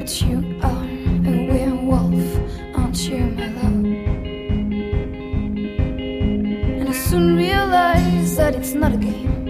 But you are a werewolf, aren't you, my love? And I soon realized that it's not a game.